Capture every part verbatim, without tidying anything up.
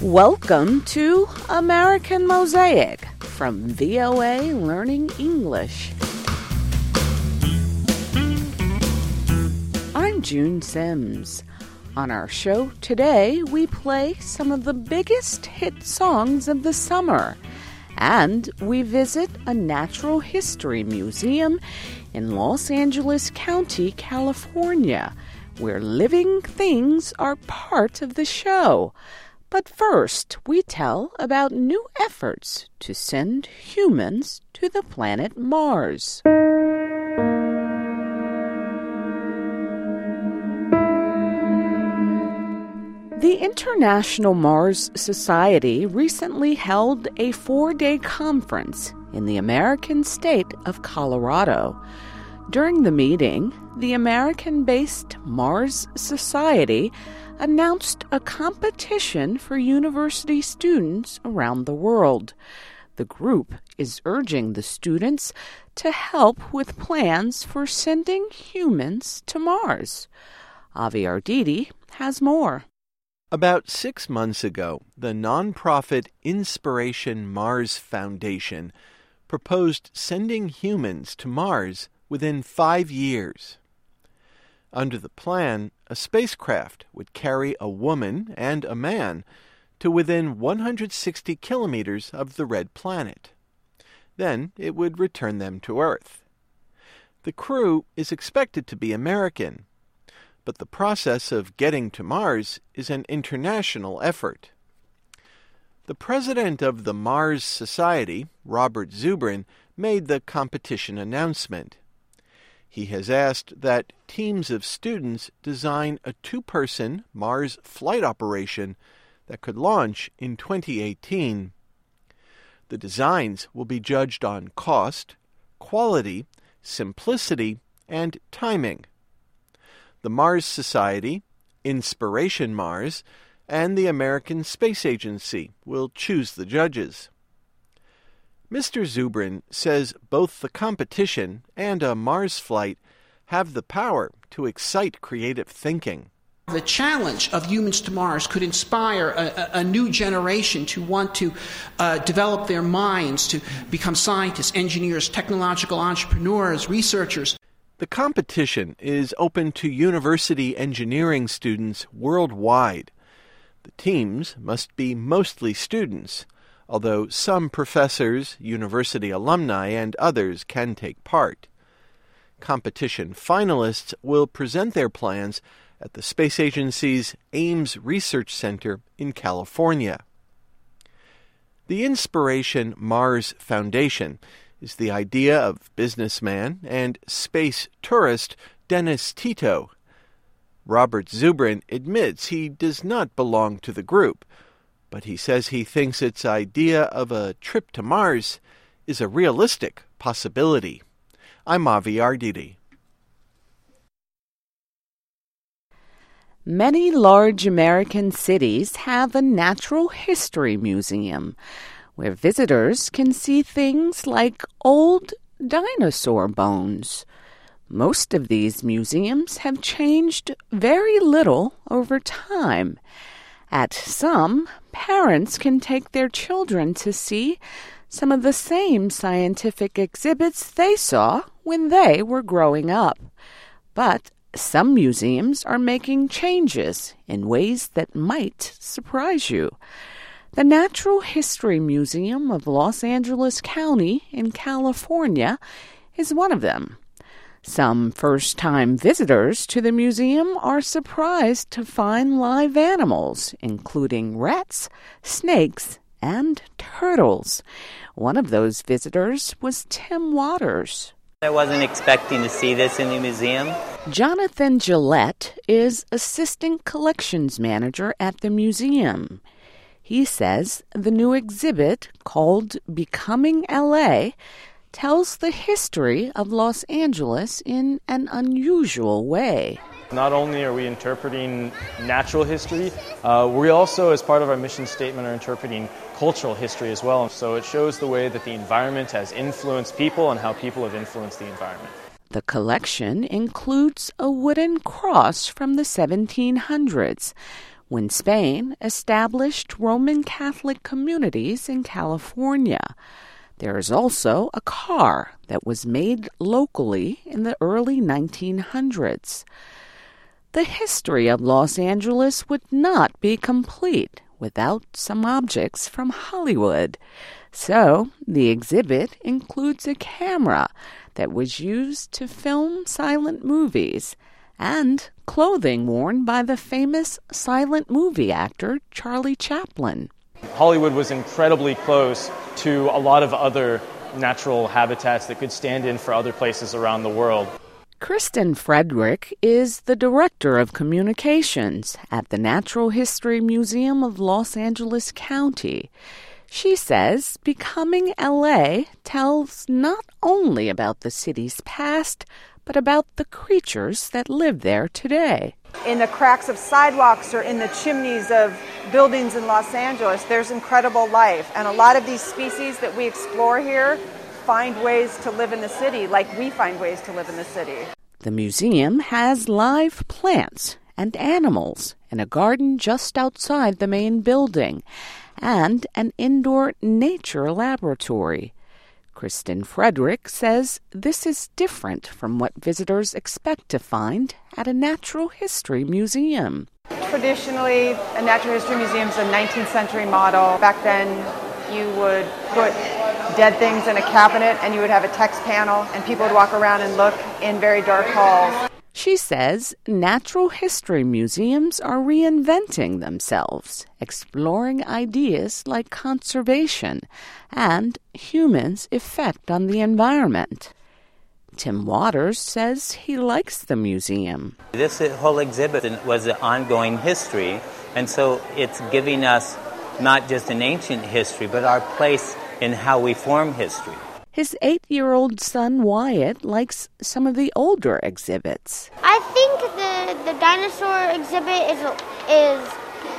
Welcome to American Mosaic from V O A Learning English. I'm June Sims. On our show today, we play some of the biggest hit songs of the summer, and we visit a natural history museum in Los Angeles County, California, where living things are part of the show. But first, we tell about new efforts to send humans to the planet Mars. The International Mars Society recently held a four-day conference in the American state of Colorado. During the meeting, the American-based Mars Society announced a competition for university students around the world. The group is urging the students to help with plans for sending humans to Mars. Avi Arditi has more. About six months ago, the nonprofit Inspiration Mars Foundation proposed sending humans to Mars within five years. Under the plan, a spacecraft would carry a woman and a man to within one hundred sixty kilometers of the red planet. Then it would return them to Earth. The crew is expected to be American, but the process of getting to Mars is an international effort. The president of the Mars Society, Robert Zubrin, made the competition announcement. He has asked that teams of students design a two-person Mars flight operation that could launch in twenty eighteen. The designs will be judged on cost, quality, simplicity, and timing. The Mars Society, Inspiration Mars, and the American Space Agency will choose the judges. Mister Zubrin says both the competition and a Mars flight have the power to excite creative thinking. The challenge of humans to Mars could inspire a, a, a new generation to want to uh, develop their minds, to become scientists, engineers, technological entrepreneurs, researchers. The competition is open to university engineering students worldwide. The teams must be mostly students, although some professors, university alumni, and others can take part. Competition finalists will present their plans at the Space Agency's Ames Research Center in California. The Inspiration Mars Foundation is the idea of businessman and space tourist Dennis Tito. Robert Zubrin admits he does not belong to the group, but he says he thinks its idea of a trip to Mars is a realistic possibility. I'm Avi Arditi. Many large American cities have a natural history museum where visitors can see things like old dinosaur bones. Most of these museums have changed very little over time. At some, parents can take their children to see some of the same scientific exhibits they saw when they were growing up. But some museums are making changes in ways that might surprise you. The Natural History Museum of Los Angeles County in California is one of them. Some first-time visitors to the museum are surprised to find live animals, including rats, snakes, and turtles. One of those visitors was Tim Waters. I wasn't expecting to see this in the museum. Jonathan Gillette is Assistant Collections Manager at the museum. He says the new exhibit, called Becoming L A, tells the history of Los Angeles in an unusual way. Not only are we interpreting natural history, uh, we also, as part of our mission statement, are interpreting cultural history as well. So it shows the way that the environment has influenced people and how people have influenced the environment. The collection includes a wooden cross from the seventeen hundreds, when Spain established Roman Catholic communities in California. There is also a car that was made locally in the early nineteen hundreds. The history of Los Angeles would not be complete without some objects from Hollywood. So, the exhibit includes a camera that was used to film silent movies and clothing worn by the famous silent movie actor Charlie Chaplin. Hollywood was incredibly close to a lot of other natural habitats that could stand in for other places around the world. Kristen Frederick is the Director of Communications at the Natural History Museum of Los Angeles County. She says becoming L A tells not only about the city's past, but about the creatures that live there today. In the cracks of sidewalks or in the chimneys of buildings in Los Angeles, there's incredible life. And a lot of these species that we explore here find ways to live in the city like we find ways to live in the city. The museum has live plants and animals in a garden just outside the main building and an indoor nature laboratory. Kristen Frederick says this is different from what visitors expect to find at a natural history museum. Traditionally, a natural history museum is a nineteenth century model. Back then, you would put dead things in a cabinet and you would have a text panel and people would walk around and look in very dark halls. She says natural history museums are reinventing themselves, exploring ideas like conservation and humans' effect on the environment. Tim Waters says he likes the museum. This whole exhibit was an ongoing history, and so it's giving us not just an ancient history, but our place in how we form history. His eight-year-old son Wyatt likes some of the older exhibits. I think the, the dinosaur exhibit is a, is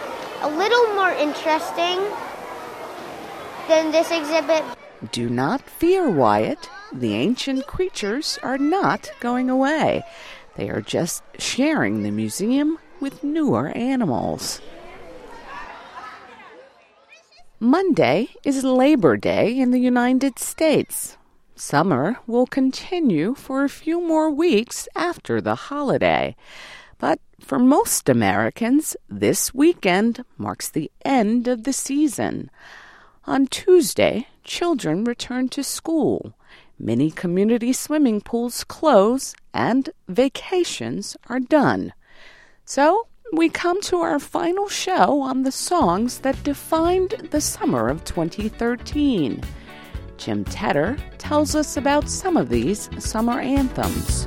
a little more interesting than this exhibit. Do not fear, Wyatt. The ancient creatures are not going away. They are just sharing the museum with newer animals. Monday is Labor Day in the United States. Summer will continue for a few more weeks after the holiday. But for most Americans, this weekend marks the end of the season. On Tuesday, children return to school. Many community swimming pools close and vacations are done. So, we come to our final show on the songs that defined the summer of twenty thirteen. Jim Tedder tells us about some of these summer anthems.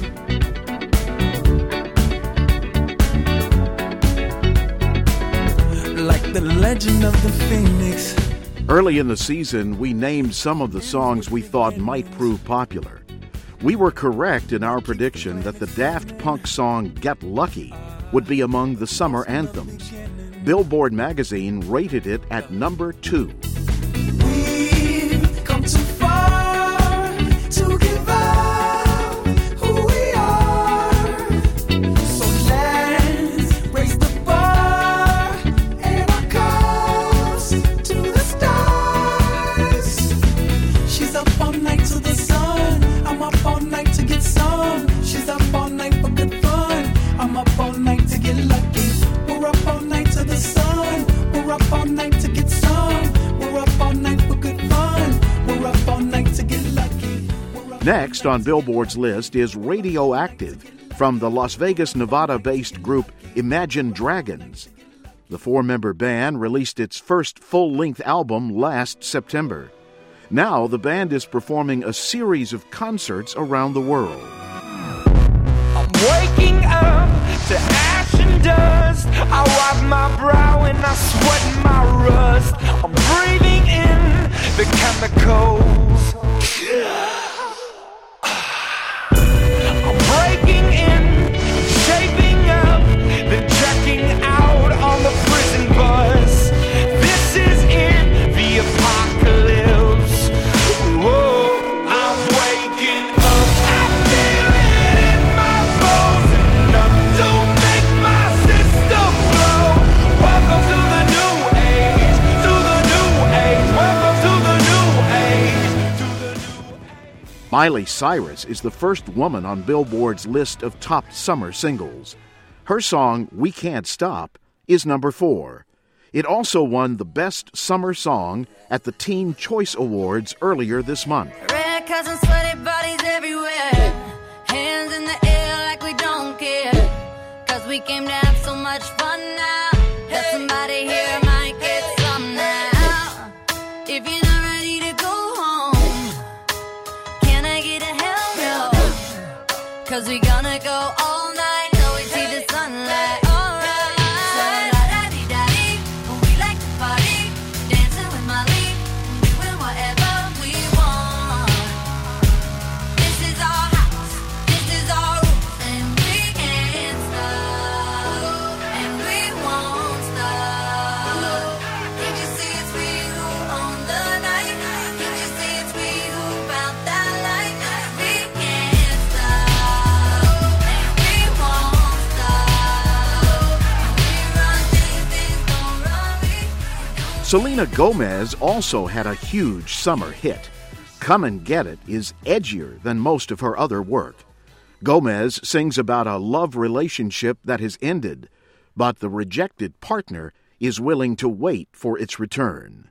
Like the legend of the Phoenix. Early in the season, we named some of the songs we thought might prove popular. We were correct in our prediction that the Daft Punk song Get Lucky would be among the summer anthems. Billboard magazine rated it at number two. We've come too far to give up who we are. So let's raise the bar and our cups to the stars. She's up all night to the sun. I'm up all night to get some. She's up all night for good fun. I'm up all night to get lucky. We're up all night to the sun. We're up all night to get some. We're up all night for good fun. We're up all night to get lucky. Next on Billboard's list is Radioactive from the Las Vegas, Nevada-based group Imagine Dragons. The four-member band released its first full-length album last September. Now the band is performing a series of concerts around the world. Waking up to ash and dust. I wipe my brow and I sweat my rust. I'm breathing in the chemicals. I'm breaking in, shaping up, then checking out on the prison bus. This is it, the apocalypse. Whoa, I'm waking up. I feel it in my bones. Enough to make my system blow. Miley Cyrus is the first woman on Billboard's list of top summer singles. Her song, We Can't Stop, is number four. It also won the Best Summer Song at the Teen Choice Awards earlier this month. Red cousins, sweaty bodies everywhere. Hands in the air like we don't care. Cause we came to have so much fun now. That somebody here might get some now. If you're not ready to go home, can I get a hell no? Cause we gonna go all night till we see the sunlight. Selena Gomez also had a huge summer hit. Come and Get It is edgier than most of her other work. Gomez sings about a love relationship that has ended, but the rejected partner is willing to wait for its return.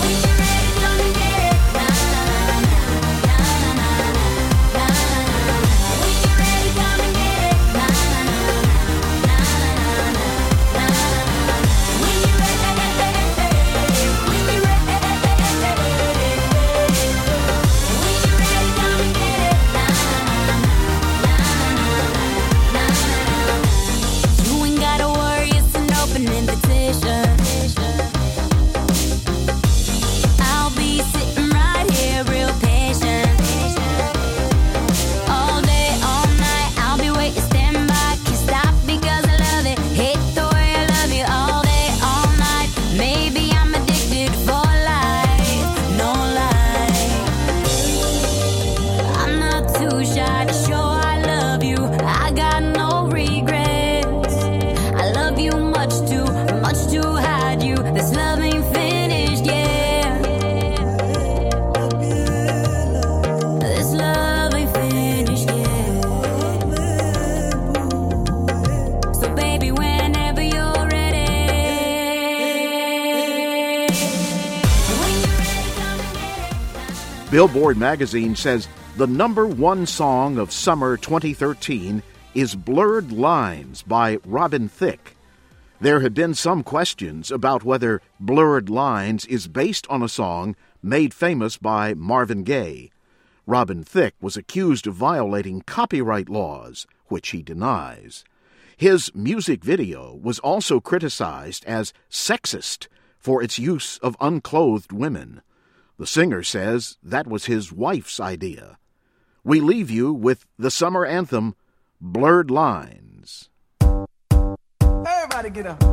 Billboard magazine says the number one song of summer twenty thirteen is Blurred Lines by Robin Thicke. There have been some questions about whether Blurred Lines is based on a song made famous by Marvin Gaye. Robin Thicke was accused of violating copyright laws, which he denies. His music video was also criticized as sexist for its use of unclothed women. The singer says that was his wife's idea. We leave you with the summer anthem, Blurred Lines. Everybody get up.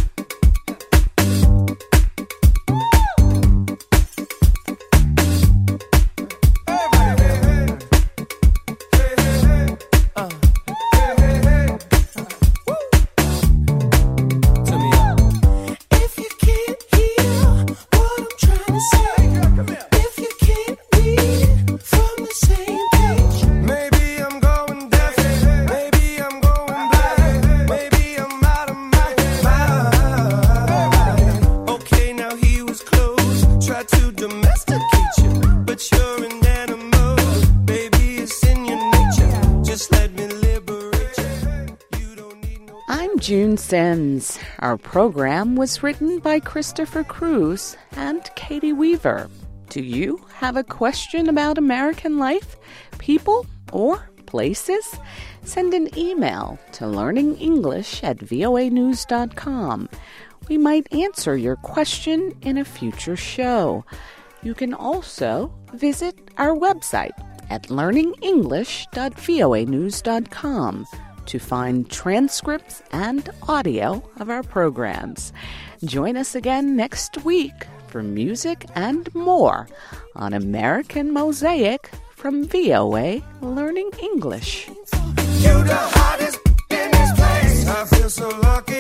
June Sens. Our program was written by Christopher Cruz and Katie Weaver. Do you have a question about American life, people, or places? Send an email to learningenglish at voa news dot com. We might answer your question in a future show. You can also visit our website at learning english dot voa news dot com to find transcripts and audio of our programs. Join us again next week for music and more on American Mosaic from V O A Learning English. You the hottest in this place. I feel so lucky.